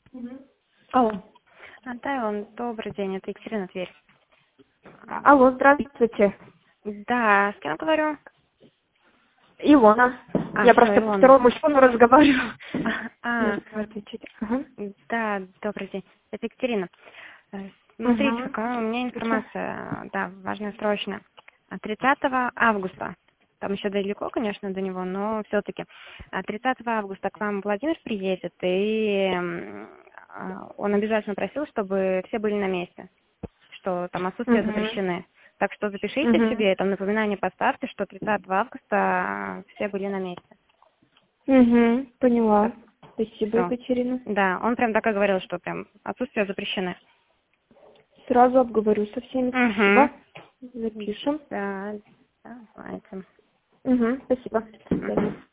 Алло. Да, Илон, добрый день, это Екатерина Тверь. Алло, здравствуйте. Да, с кем говорю? Илона. Я Всё, просто по Илона. второму мужчину разговариваю. А, Отвечайте. Ага. да, добрый день, это Екатерина. Смотрите, Ага. какая у меня информация, да, важная, срочная. 30 августа, там еще далеко, конечно, до него, но все-таки 30 августа к вам Владимир приедет, и он обязательно просил, чтобы все были на месте, что там отсутствия запрещены. Так что запишите себе, там напоминание поставьте, что 30 августа все были на месте. Поняла. Спасибо, Всё. Екатерина. Да, он прям так и говорил, что прям отсутствия запрещены. Сразу обговорю со всеми. Спасибо. Запишем. Да, давайте. Спасибо. До свидания.